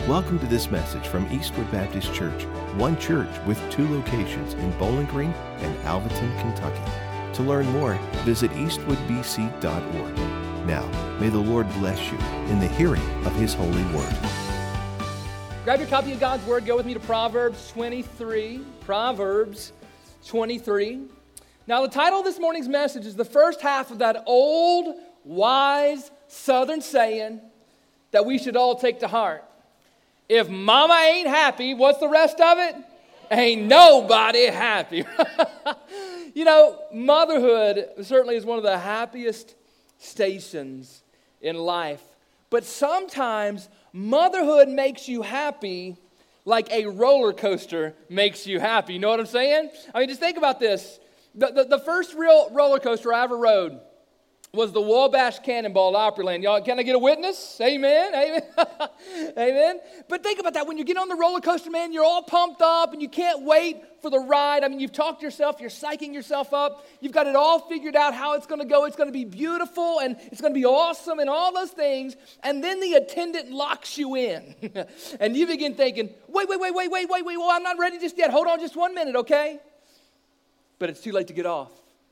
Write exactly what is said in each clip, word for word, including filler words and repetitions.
Welcome to this message from Eastwood Baptist Church, one church with two locations in Bowling Green and Alvaton, Kentucky. To learn more, visit eastwood b c dot org. Now, may the Lord bless you in the hearing of His holy word. Grab your copy of God's Word. Go with me to Proverbs twenty-three. Proverbs twenty-three. Now, the title of this morning's message is the first half of that old, wise Southern saying that we should all take to heart. If mama ain't happy, what's the rest of it? Ain't nobody happy. You know, motherhood certainly is one of the happiest stations in life. But sometimes motherhood makes you happy like a roller coaster makes you happy. You know what I'm saying? I mean, just think about this. The, the, the first real roller coaster I ever rode was the Wabash Cannonball at Opryland. Y'all, can I get a witness? Amen? Amen? Amen? But think about that. When you get on the roller coaster, man, you're all pumped up and you can't wait for the ride. I mean, you've talked to yourself. You're psyching yourself up. You've got it all figured out how it's going to go. It's going to be beautiful and it's going to be awesome and all those things. And then the attendant locks you in. And you begin thinking, wait, wait, wait, wait, wait, wait, wait. Well, I'm not ready just yet. Hold on just one minute, okay? But it's too late to get off.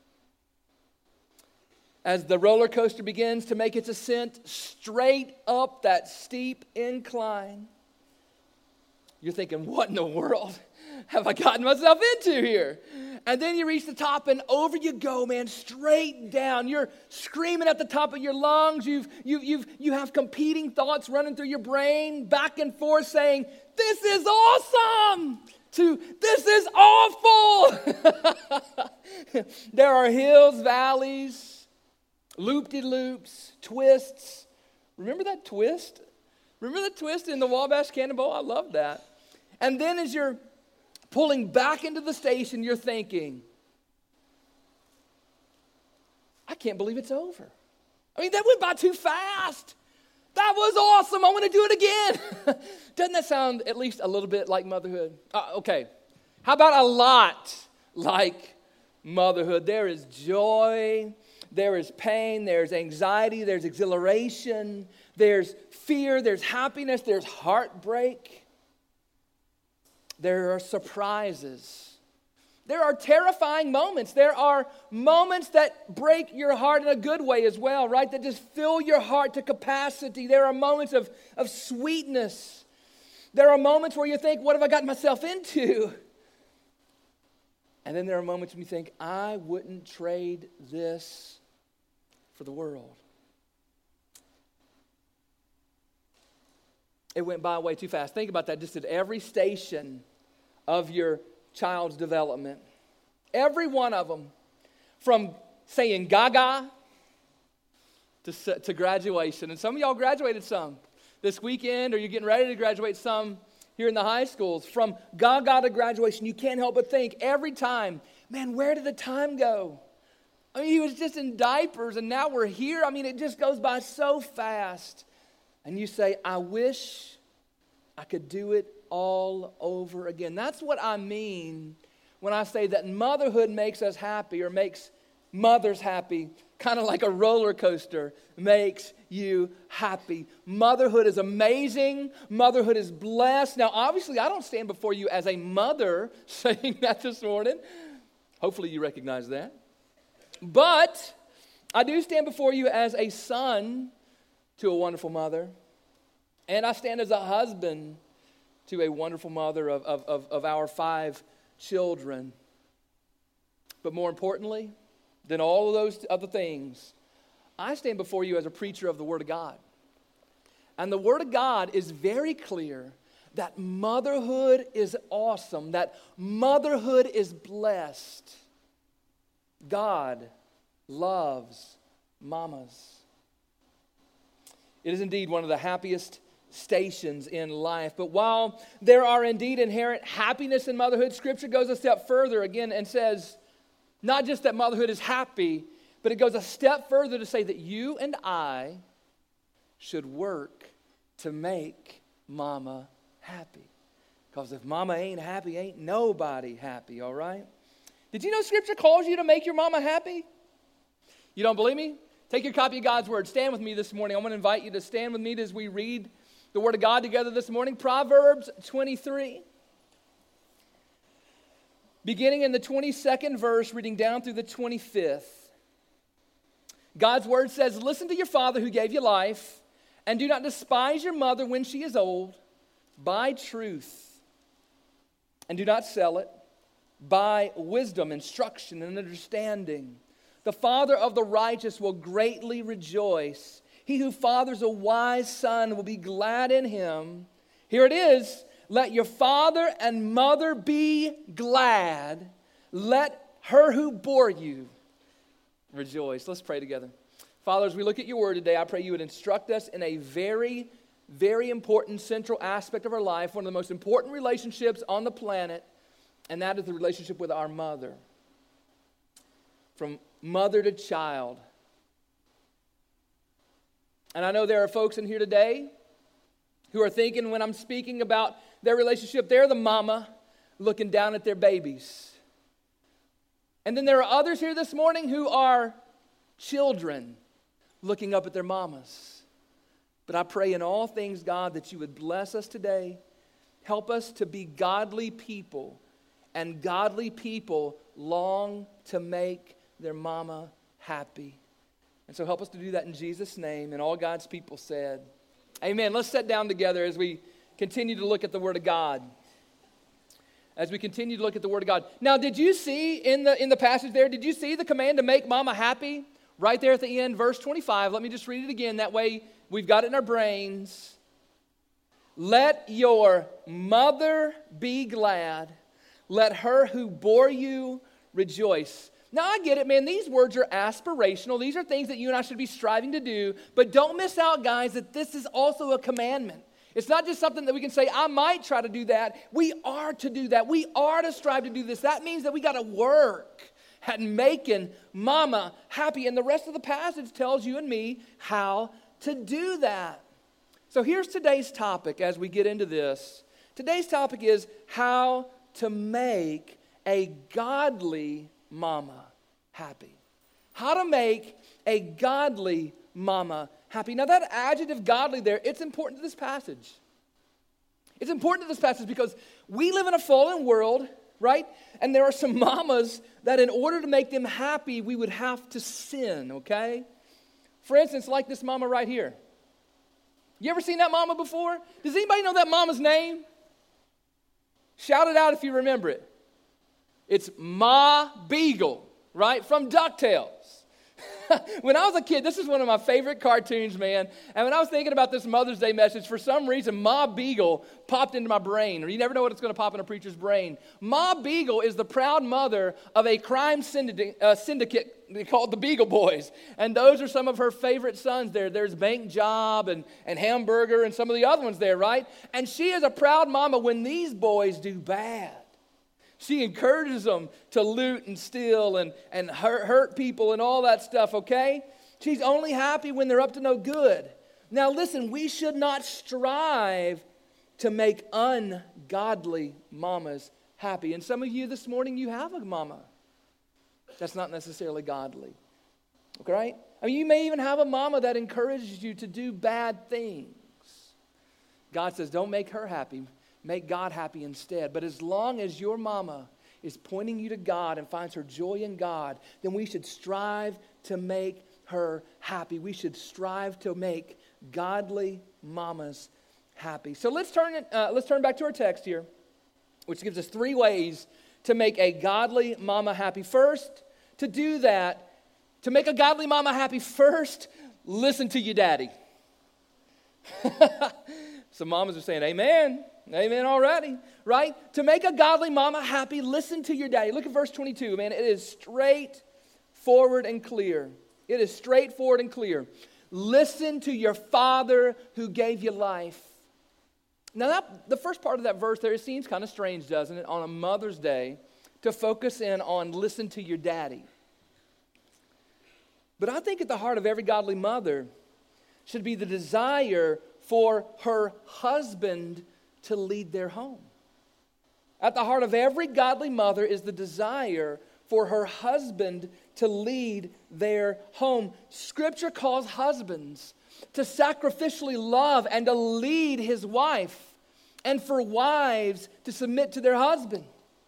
As the roller coaster begins to make its ascent straight up that steep incline, you're thinking, what in the world have I gotten myself into here? And then you reach the top and over you go, man, straight down. You're screaming at the top of your lungs. You've, you, you've, you have competing thoughts running through your brain, back and forth saying, this is awesome, to this is awful. There are hills, valleys, loop-de-loops, twists. Remember that twist? Remember the twist in the Wabash Cannonball? I love that. And then as you're pulling back into the station, you're thinking, I can't believe it's over. I mean, that went by too fast. That was awesome. I want to do it again. Doesn't that sound at least a little bit like motherhood? Uh, okay. How about a lot like motherhood? There is joy. There is pain, there's anxiety, there's exhilaration, there's fear, there's happiness, there's heartbreak. There are surprises. There are terrifying moments. There are moments that break your heart in a good way as well, right? That just fill your heart to capacity. There are moments of, of sweetness. There are moments where you think, what have I gotten myself into? And then there are moments when you think, I wouldn't trade this for the world. It went by way too fast. Think about that. Just at every station of your child's development, every one of them, from saying gaga to, to graduation. And some of y'all graduated some this weekend, or you're getting ready to graduate some here in the high schools. From gaga to graduation, you can't help but think every time, man, where did the time go? I mean, he was just in diapers, and now we're here. I mean, it just goes by so fast. And you say, I wish I could do it all over again. That's what I mean when I say that motherhood makes us happy or makes mothers happy, kind of like a roller coaster makes you happy. Motherhood is amazing. Motherhood is blessed. Now, obviously, I don't stand before you as a mother saying that this morning. Hopefully, you recognize that. But I do stand before you as a son to a wonderful mother. And I stand as a husband to a wonderful mother of, of, of, of our five children. But more importantly than all of those other things, I stand before you as a preacher of the Word of God. And the Word of God is very clear that motherhood is awesome, that motherhood is blessed. God loves mamas. It is indeed one of the happiest stations in life. But while there are indeed inherent happiness in motherhood, Scripture goes a step further again and says, not just that motherhood is happy, but it goes a step further to say that you and I should work to make mama happy. Because if mama ain't happy, ain't nobody happy, all right? Did you know Scripture calls you to make your mama happy? You don't believe me? Take your copy of God's Word. Stand with me this morning. I want to invite you to stand with me as we read the Word of God together this morning. Proverbs twenty-three. Beginning in the twenty-second verse, reading down through the twenty-fifth. God's Word says, listen to your father who gave you life, and do not despise your mother when she is old. Buy truth, and do not sell it. Buy wisdom, instruction, and understanding. The father of the righteous will greatly rejoice. He who fathers a wise son will be glad in him. Here it is. Let your father and mother be glad. Let her who bore you rejoice. Let's pray together. Father, as we look at your word today, I pray you would instruct us in a very, very important central aspect of our life, one of the most important relationships on the planet, and that is the relationship with our mother. From mother to child. And I know there are folks in here today who are thinking when I'm speaking about their relationship, they're the mama looking down at their babies. And then there are others here this morning who are children looking up at their mamas. But I pray in all things, God, that you would bless us today. Help us to be godly people. And godly people long to make their mama happy. And so help us to do that in Jesus' name. And all God's people said, amen. Let's sit down together as we continue to look at the Word of God. As we continue to look at the Word of God. Now, did you see in the in the passage there, did you see the command to make mama happy? Right there at the end, verse twenty-five. Let me just read it again. That way we've got it in our brains. Let your mother be glad. Let her who bore you rejoice. Now, I get it, man. These words are aspirational. These are things that you and I should be striving to do. But don't miss out, guys, that this is also a commandment. It's not just something that we can say, I might try to do that. We are to do that. We are to strive to do this. That means that we got to work at making mama happy. And the rest of the passage tells you and me how to do that. So here's today's topic as we get into this. Today's topic is how to make a godly mama happy. How to make a godly mama happy. Now that adjective godly there, it's important to this passage. It's important to this passage because we live in a fallen world, right? And there are some mamas that in order to make them happy, we would have to sin, okay? For instance, like this mama right here. You ever seen that mama before? Does anybody know that mama's name? Shout it out if you remember it. It's Ma Beagle, right? From DuckTales. When I was a kid, this is one of my favorite cartoons, man. And when I was thinking about this Mother's Day message, for some reason, Ma Beagle popped into my brain. Or you never know what it's going to pop in a preacher's brain. Ma Beagle is the proud mother of a crime syndicate, uh, syndicate called the Beagle Boys. And those are some of her favorite sons there. There's Bank Job and, and Hamburger and some of the other ones there, right? And she is a proud mama when these boys do bad. She encourages them to loot and steal and, and hurt, hurt people and all that stuff, okay? She's only happy when they're up to no good. Now listen, we should not strive to make ungodly mamas happy. And some of you this morning, you have a mama that's not necessarily godly, okay? I mean, you may even have a mama that encourages you to do bad things. God says, don't make her happy. Make God happy instead. But as long as your mama is pointing you to God and finds her joy in God, then we should strive to make her happy. We should strive to make godly mamas happy. So let's turn it, uh, let's turn back to our text here, which gives us three ways to make a godly mama happy. First, to do that, to make a godly mama happy, first, listen to your daddy. Some mamas are saying, amen. Amen already, right? To make a godly mama happy, listen to your daddy. Look at verse twenty-two, man. It is straightforward and clear. It is straightforward and clear. Listen to your father who gave you life. Now, that, the first part of that verse there, it seems kind of strange, doesn't it, on a Mother's Day to focus in on listen to your daddy. But I think at the heart of every godly mother should be the desire for her husband to lead their home. At the heart of every godly mother is the desire for her husband to lead their home. Scripture calls husbands to sacrificially love and to lead his wife, and for wives to submit to their husband.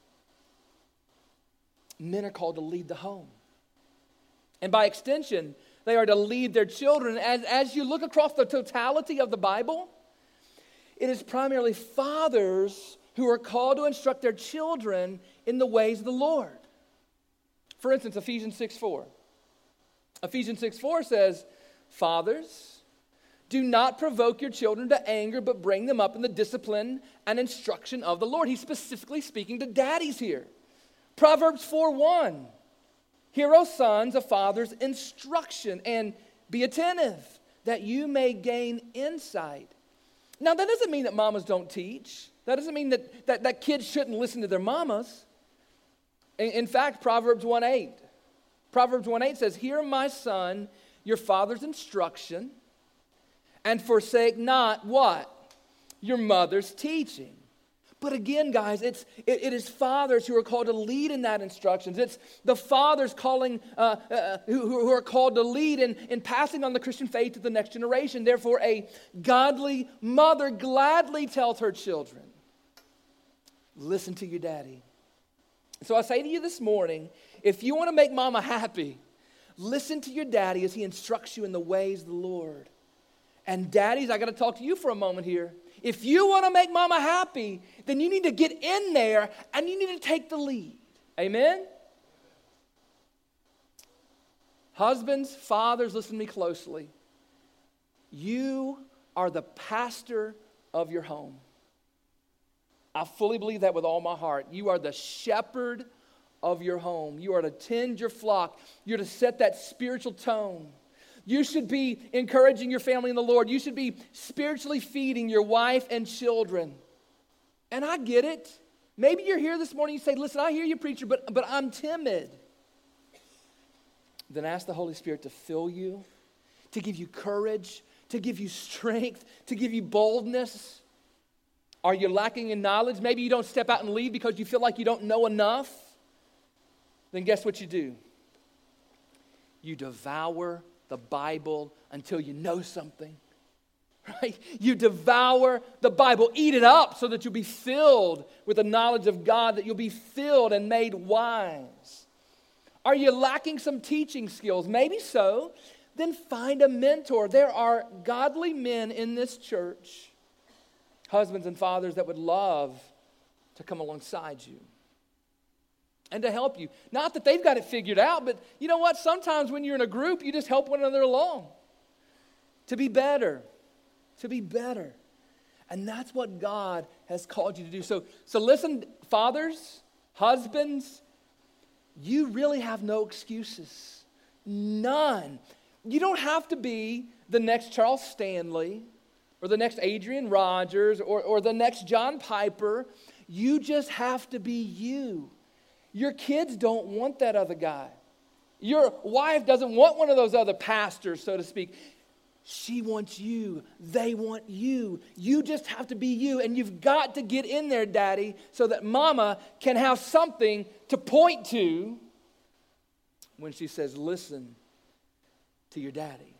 Men are called to lead the home. And by extension, they are to lead their children. As, as you look across the totality of the Bible, it is primarily fathers who are called to instruct their children in the ways of the Lord. For instance, Ephesians six four. Ephesians six four says, "Fathers, do not provoke your children to anger, but bring them up in the discipline and instruction of the Lord." He's specifically speaking to daddies here. Proverbs four one. "Hear, O sons, a father's instruction, and be attentive, that you may gain insight." Now, that doesn't mean that mamas don't teach. That doesn't mean that, that, that kids shouldn't listen to their mamas. In, in fact, Proverbs one eight. Proverbs one eight says, "Hear, my son, your father's instruction, and forsake not" what? "Your mother's teaching." But again, guys, it's, it, it is fathers who are called to lead in that instructions. It's the fathers calling, uh, uh, who, who are called to lead in, in passing on the Christian faith to the next generation. Therefore, a godly mother gladly tells her children, listen to your daddy. So I say to you this morning, if you want to make mama happy, listen to your daddy as he instructs you in the ways of the Lord. And daddies, I got to talk to you for a moment here. If you want to make mama happy, then you need to get in there and you need to take the lead. Amen? Husbands, fathers, listen to me closely. You are the pastor of your home. I fully believe that with all my heart. You are the shepherd of your home. You are to tend your flock. You're to set that spiritual tone. You should be encouraging your family in the Lord. You should be spiritually feeding your wife and children. And I get it. Maybe you're here this morning, you say, listen, I hear you, preacher, but, but I'm timid. Then ask the Holy Spirit to fill you, to give you courage, to give you strength, to give you boldness. Are you lacking in knowledge? Maybe you don't step out and lead because you feel like you don't know enough. Then guess what you do? You devour the Bible until you know something, right? You devour the Bible, eat it up so that you'll be filled with the knowledge of God, that you'll be filled and made wise. Are you lacking some teaching skills? Maybe so. Then find a mentor. There are godly men in this church, husbands and fathers, that would love to come alongside you and to help you. Not that they've got it figured out, but you know what? Sometimes when you're in a group, you just help one another along to be better, to be better. And that's what God has called you to do. So, so listen, fathers, husbands, you really have no excuses. None. You don't have to be the next Charles Stanley or the next Adrian Rogers or, or the next John Piper. You just have to be you. Your kids don't want that other guy. Your wife doesn't want one of those other pastors, so to speak. She wants you. They want you. You just have to be you. And you've got to get in there, Daddy, so that Mama can have something to point to when she says, listen to your daddy.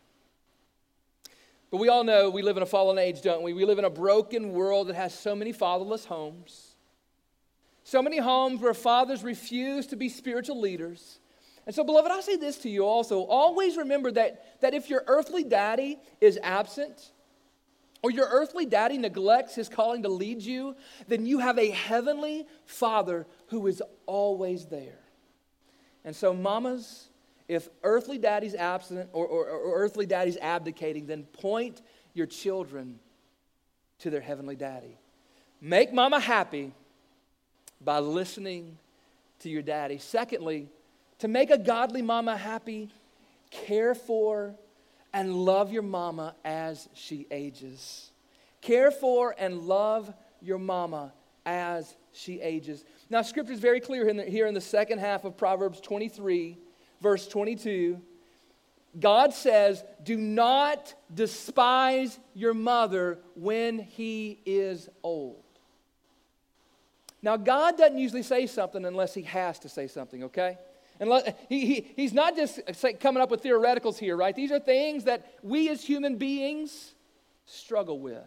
But we all know we live in a fallen age, don't we? We live in a broken world that has so many fatherless homes. So many homes where fathers refuse to be spiritual leaders. And so, beloved, I say this to you also. Always remember that, that if your earthly daddy is absent, or your earthly daddy neglects his calling to lead you, then you have a heavenly Father who is always there. And so, mamas, if earthly daddy's absent or, or, or earthly daddy's abdicating, then point your children to their heavenly daddy. Make mama happy by listening to your daddy. Secondly, to make a godly mama happy, care for and love your mama as she ages. Care for and love your mama as she ages. Now, Scripture is very clear in the, here in the second half of Proverbs twenty-three, verse twenty-two. God says, do not despise your mother when he is old. Now, God doesn't usually say something unless he has to say something, okay? And let, he, he, he's not just coming up with theoreticals here, right? These are things that we as human beings struggle with.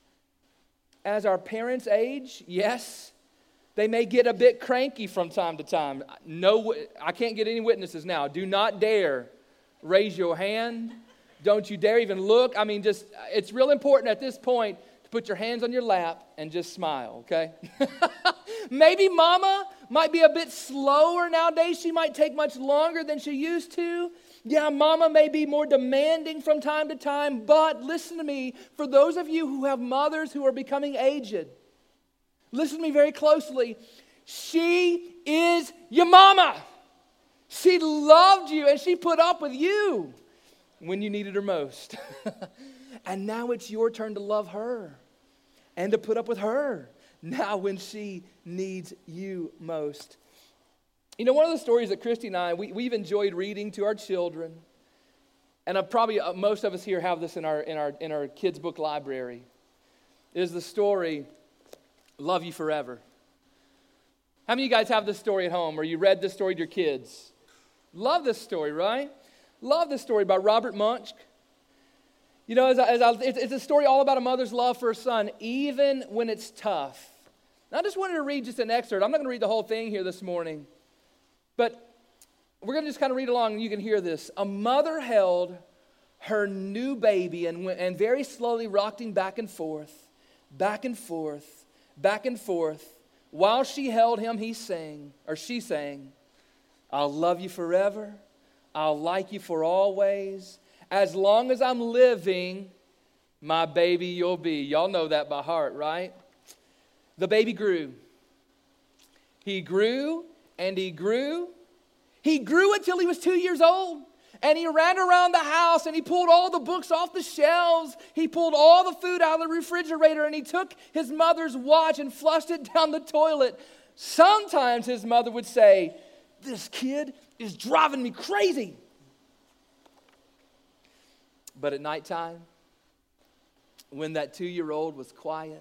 As our parents age, yes, they may get a bit cranky from time to time. No, I can't get any witnesses now. Do not dare raise your hand. Don't you dare even look. I mean, just, it's real important at this point to put your hands on your lap and just smile, okay? Maybe mama might be a bit slower nowadays. She might take much longer than she used to. Yeah, mama may be more demanding from time to time, but listen to me. For those of you who have mothers who are becoming aged, listen to me very closely. She is your mama. She loved you and she put up with you when you needed her most. And now it's your turn to love her and to put up with her now when she needs you most. You know, one of the stories that Christy and I, we, we've enjoyed reading to our children, and I've probably uh, most of us here have this in our in our in our kids' book library, is the story, Love You Forever. How many of you guys have this story at home, or you read this story to your kids? Love this story, right? Love this story by Robert Munch. You know, as I, as I, it's, it's a story all about a mother's love for her son, even when it's tough. Now, I just wanted to read just an excerpt. I'm not going to read the whole thing here this morning, but we're going to just kind of read along and you can hear this. A mother held her new baby and, went, and very slowly rocked him back and forth, back and forth, back and forth. While she held him, he sang, or she sang, I'll love you forever. I'll like you for always. As long as I'm living, my baby you'll be. Y'all know that by heart, right? The baby grew. He grew and he grew. He grew until he was two years old. And he ran around the house and he pulled all the books off the shelves. He pulled all the food out of the refrigerator and he took his mother's watch and flushed it down the toilet. Sometimes his mother would say, this kid is driving me crazy. But at nighttime, when that two-year-old was quiet,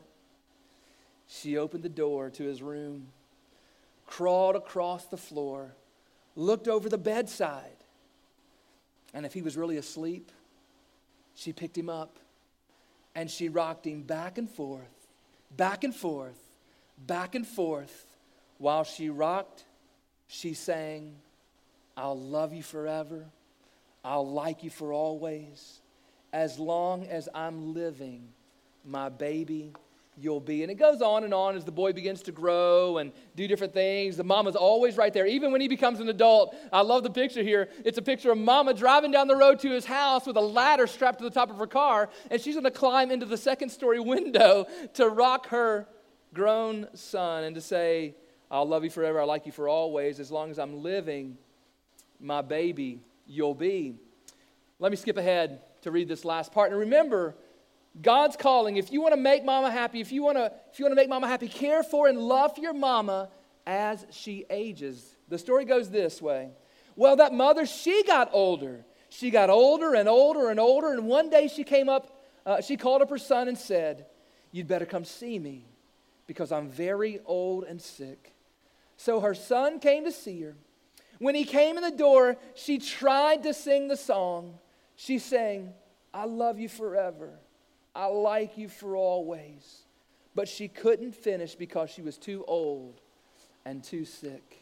she opened the door to his room, crawled across the floor, looked over the bedside, and if he was really asleep, she picked him up and she rocked him back and forth, back and forth, back and forth. While she rocked, she sang, I'll love you forever. I'll like you for always. As long as I'm living, my baby you'll be. And it goes on and on as the boy begins to grow and do different things. The mama's always right there. Even when he becomes an adult, I love the picture here. It's a picture of mama driving down the road to his house with a ladder strapped to the top of her car, and she's going to climb into the second story window to rock her grown son and to say, I'll love you forever, I'll like you for always. As long as I'm living, my baby you'll be. Let me skip ahead to read this last part. And remember, God's calling. If you want to make mama happy, if you want to, if you want to make mama happy, care for and love your mama as she ages. The story goes this way. Well, that mother, she got older. She got older and older and older. And one day she came up, uh, she called up her son and said, you'd better come see me because I'm very old and sick. So her son came to see her. When he came in the door, she tried to sing the song. She sang, I love you forever. I like you for always. But she couldn't finish because she was too old and too sick.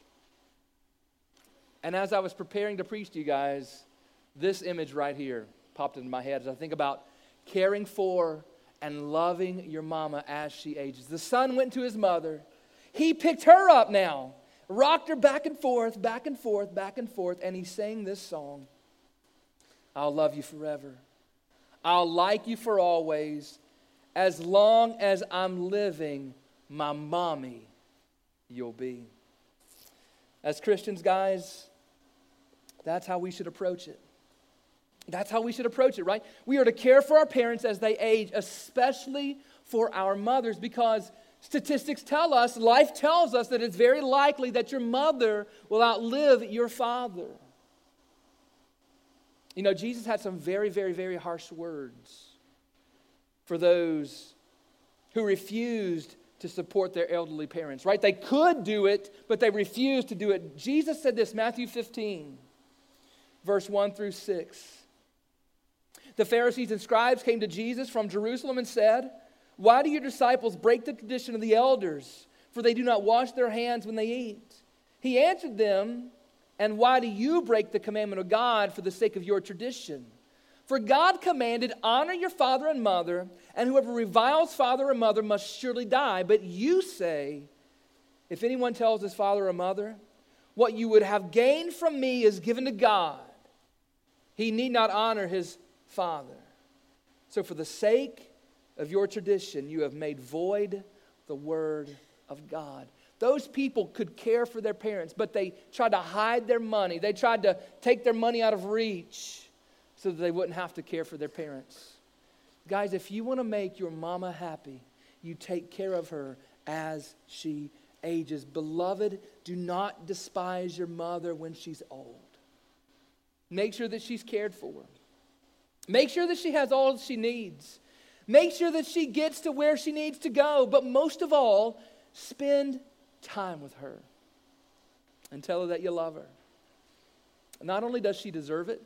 And as I was preparing to preach to you guys, this image right here popped into my head as I think about caring for and loving your mama as she ages. The son went to his mother. He picked her up now, rocked her back and forth, back and forth, back and forth, and he sang this song. I'll love you forever. I'll like you for always. As long as I'm living, my mommy you'll be. As Christians, guys, that's how we should approach it. That's how we should approach it, right? We are to care for our parents as they age, especially for our mothers, because statistics tell us, life tells us that it's very likely that your mother will outlive your father. You know, Jesus had some very, very, very harsh words for those who refused to support their elderly parents, right? They could do it, but they refused to do it. Jesus said this, Matthew fifteen, verse one through six. The Pharisees and scribes came to Jesus from Jerusalem and said, "Why do your disciples break the tradition of the elders? For they do not wash their hands when they eat." He answered them, "And why do you break the commandment of God for the sake of your tradition? For God commanded, 'Honor your father and mother,' and whoever reviles father or mother must surely die. But you say, 'If anyone tells his father or mother, what you would have gained from me is given to God, he need not honor his father.' So for the sake of your tradition, you have made void the word of God." Those people could care for their parents, but they tried to hide their money. They tried to take their money out of reach so that they wouldn't have to care for their parents. Guys, if you want to make your mama happy, you take care of her as she ages. Beloved, do not despise your mother when she's old. Make sure that she's cared for. Make sure that she has all she needs. Make sure that she gets to where she needs to go. But most of all, spend time with her and tell her that you love her. Not only does she deserve it,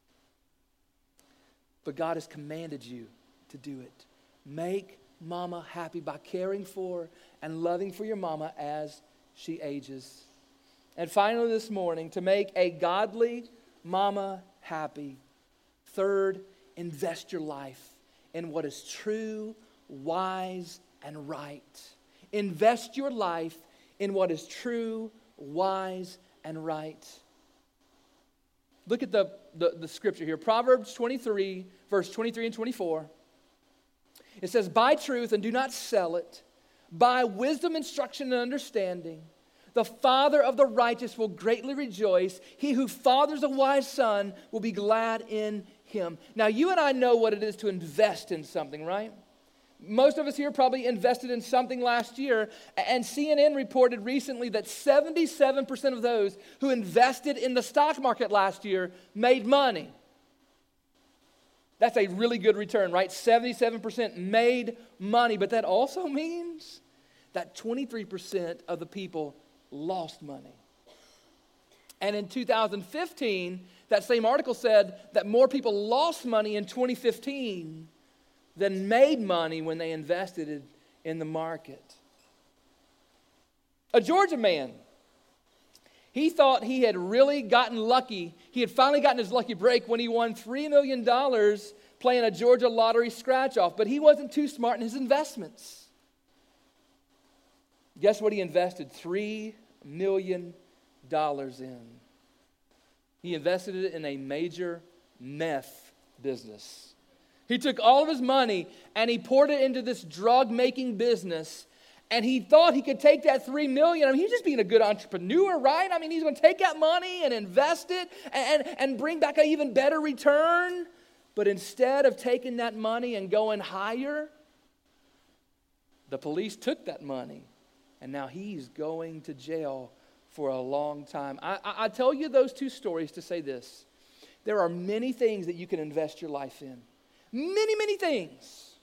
but God has commanded you to do it. Make mama happy by caring for and loving for your mama as she ages. And finally this morning, to make a godly mama happy, third, invest your life in what is true, wise, and right. Invest your life in what is true, wise, and right. Look at the, the, the scripture here. Proverbs twenty-three, verse twenty-three and twenty-four. It says, "Buy truth and do not sell it. Buy wisdom, instruction, and understanding. The father of the righteous will greatly rejoice. He who fathers a wise son will be glad in him." Now, you and I know what it is to invest in something, right? Most of us here probably invested in something last year, and C N N reported recently that seventy-seven percent of those who invested in the stock market last year made money. That's a really good return, right? seventy-seven percent made money, but that also means that twenty-three percent of the people lost money. And in two thousand fifteen, that same article said that more people lost money in twenty fifteen than made money when they invested it in the market. A Georgia man, he thought he had really gotten lucky. He had finally gotten his lucky break when he won three million dollars playing a Georgia lottery scratch-off, but he wasn't too smart in his investments. Guess what he invested three million dollars in? He invested it in a major meth business. He took all of his money and he poured it into this drug-making business, and he thought he could take that three million dollars. I mean, he's just being a good entrepreneur, right? I mean, he's going to take that money and invest it and, and, and bring back an even better return. But instead of taking that money and going higher, the police took that money, and now he's going to jail for a long time. I, I, I tell you those two stories to say this. There are many things that you can invest your life in. Many, many things.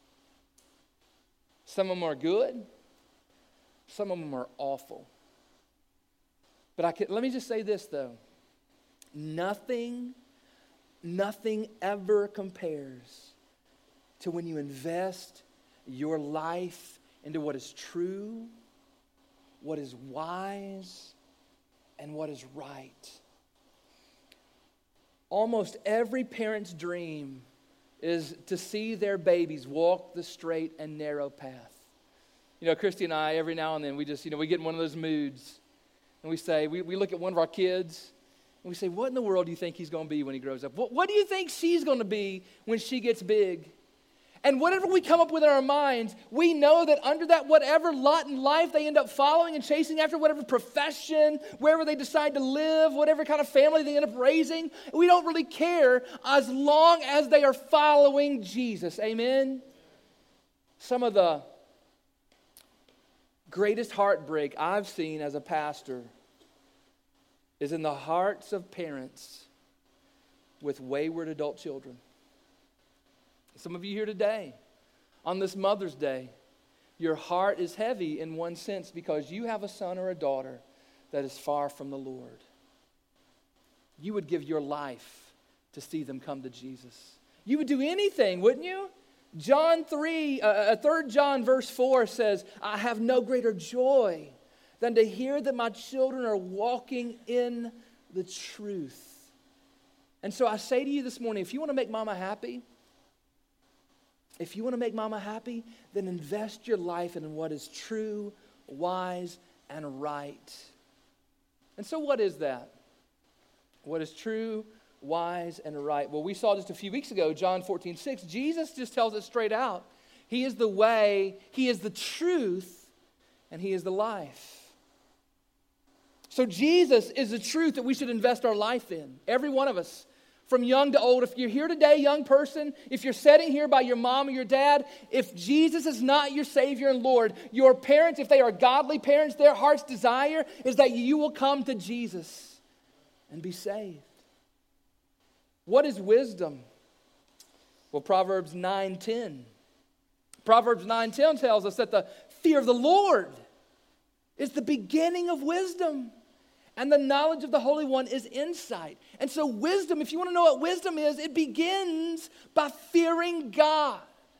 Some of them are good. Some of them are awful. But I can, let me just say this, though. Nothing, nothing ever compares to when you invest your life into what is true, what is wise, and what is right. Almost every parent's dream is to see their babies walk the straight and narrow path. You know, Christy and I, every now and then, we just, you know, we get in one of those moods. And we say, we, we look at one of our kids, and we say, what in the world do you think he's going to be when he grows up? What, what do you think she's going to be when she gets big? And whatever we come up with in our minds, we know that under that whatever lot in life they end up following and chasing after, whatever profession, wherever they decide to live, whatever kind of family they end up raising, we don't really care as long as they are following Jesus. Amen? Some of the greatest heartbreak I've seen as a pastor is in the hearts of parents with wayward adult children. Some of you here today, on this Mother's Day, your heart is heavy in one sense because you have a son or a daughter that is far from the Lord. You would give your life to see them come to Jesus. You would do anything, wouldn't you? John three, uh, third John verse four says, I have no greater joy than to hear that my children are walking in the truth. And so I say to you this morning, if you want to make mama happy, if you want to make mama happy, then invest your life in what is true, wise, and right. And so what is that? What is true, wise, and right? Well, we saw just a few weeks ago, John fourteen six, Jesus just tells it straight out. He is the way, He is the truth, and He is the life. So Jesus is the truth that we should invest our life in, every one of us. From young to old, if you're here today, young person, if you're sitting here by your mom or your dad, if Jesus is not your Savior and Lord, your parents, if they are godly parents, their heart's desire is that you will come to Jesus and be saved. What is wisdom? Well, Proverbs nine ten. Proverbs nine ten tells us that the fear of the Lord is the beginning of wisdom. And the knowledge of the Holy One is insight. And so wisdom, if you want to know what wisdom is, it begins by fearing God.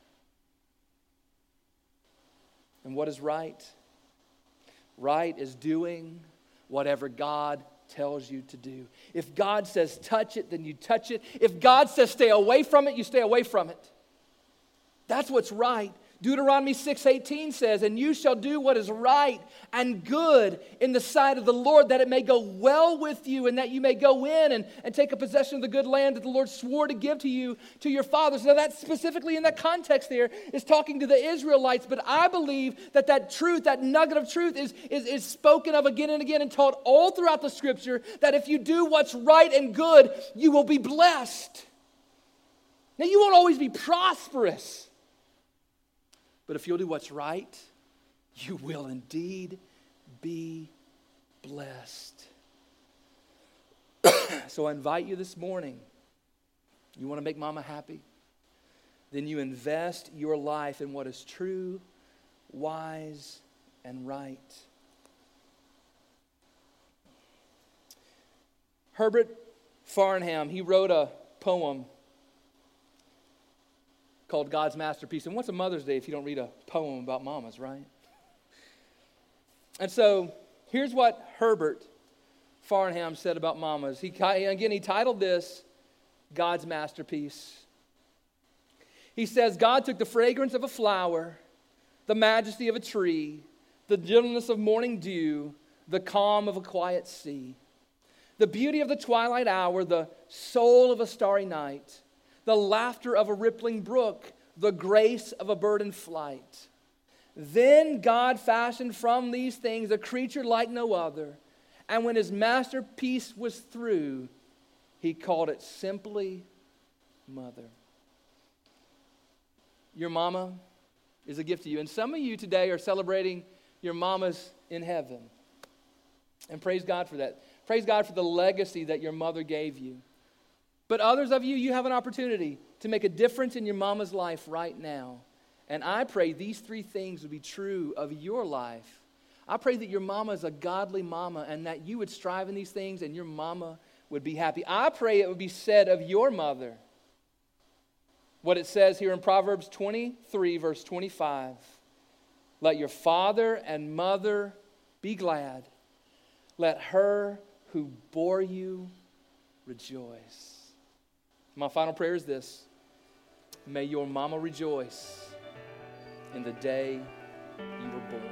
And what is right? Right is doing whatever God tells you to do. If God says touch it, then you touch it. If God says stay away from it, you stay away from it. That's what's right. Deuteronomy six eighteen says, and you shall do what is right and good in the sight of the Lord, that it may go well with you, and that you may go in and, and take a possession of the good land that the Lord swore to give to you, to your fathers. Now that specifically in that context there is talking to the Israelites, but I believe that that truth, that nugget of truth is, is, is spoken of again and again and taught all throughout the Scripture, that if you do what's right and good, you will be blessed. Now you won't always be prosperous, but if you'll do what's right, you will indeed be blessed. So I invite you this morning, you want to make mama happy? Then you invest your life in what is true, wise, and right. Herbert Farnham, he wrote a poem called God's Masterpiece. And what's a Mother's Day if you don't read a poem about mamas, right? And so here's what Herbert Farnham said about mamas. He, again, he titled this God's Masterpiece. He says, God took the fragrance of a flower, the majesty of a tree, the gentleness of morning dew, the calm of a quiet sea, the beauty of the twilight hour, the soul of a starry night, the laughter of a rippling brook, the grace of a bird in flight. Then God fashioned from these things a creature like no other. And when his masterpiece was through, he called it simply mother. Your mama is a gift to you. And some of you today are celebrating your mamas in heaven. And praise God for that. Praise God for the legacy that your mother gave you. But others of you, you have an opportunity to make a difference in your mama's life right now. And I pray these three things would be true of your life. I pray that your mama is a godly mama and that you would strive in these things and your mama would be happy. I pray it would be said of your mother what it says here in Proverbs twenty-three, verse twenty-five. Let your father and mother be glad. Let her who bore you rejoice. My final prayer is this. May your mama rejoice in the day you were born.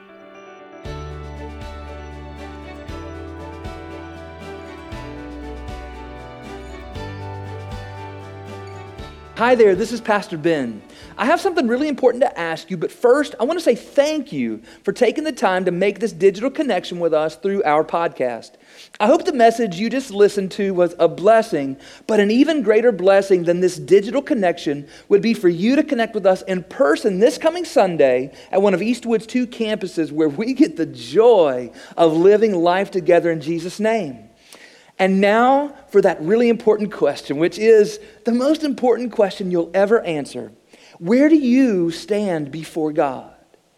Hi there, this is Pastor Ben. I have something really important to ask you, but first, I want to say thank you for taking the time to make this digital connection with us through our podcast. I hope the message you just listened to was a blessing, but an even greater blessing than this digital connection would be for you to connect with us in person this coming Sunday at one of Eastwood's two campuses where we get the joy of living life together in Jesus' name. And now for that really important question, which is the most important question you'll ever answer. Where do you stand before God?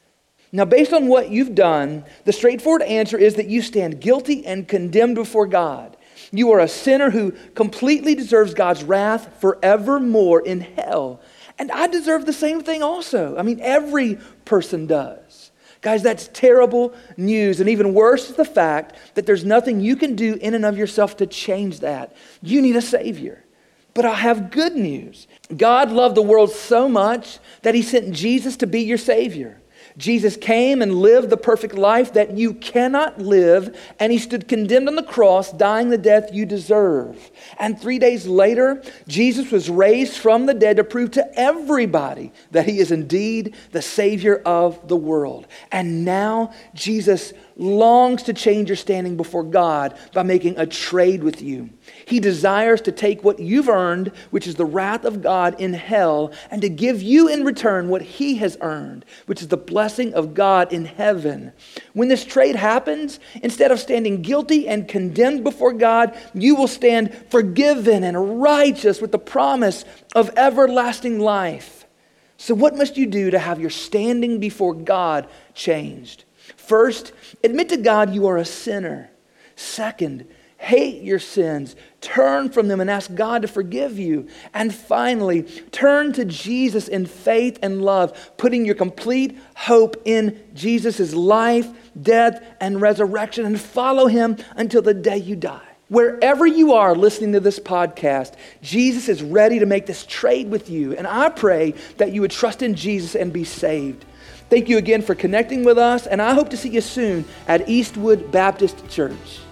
Now, based on what you've done, the straightforward answer is that you stand guilty and condemned before God. You are a sinner who completely deserves God's wrath forevermore in hell. And I deserve the same thing also. I mean, every person does. Guys, that's terrible news. And even worse is the fact that there's nothing you can do in and of yourself to change that. You need a Savior. But I have good news. God loved the world so much that he sent Jesus to be your Savior. Jesus came and lived the perfect life that you cannot live, and he stood condemned on the cross, dying the death you deserve. And three days later, Jesus was raised from the dead to prove to everybody that he is indeed the Savior of the world. And now Jesus longs to change your standing before God by making a trade with you. He desires to take what you've earned, which is the wrath of God in hell, and to give you in return what he has earned, which is the blessing of God in heaven. When this trade happens, instead of standing guilty and condemned before God, you will stand forgiven and righteous with the promise of everlasting life. So what must you do to have your standing before God changed? First, admit to God you are a sinner. Second, hate your sins. Turn from them and ask God to forgive you. And finally, turn to Jesus in faith and love, putting your complete hope in Jesus' life, death, and resurrection, and follow him until the day you die. Wherever you are listening to this podcast, Jesus is ready to make this trade with you. And I pray that you would trust in Jesus and be saved. Thank you again for connecting with us, and I hope to see you soon at Eastwood Baptist Church.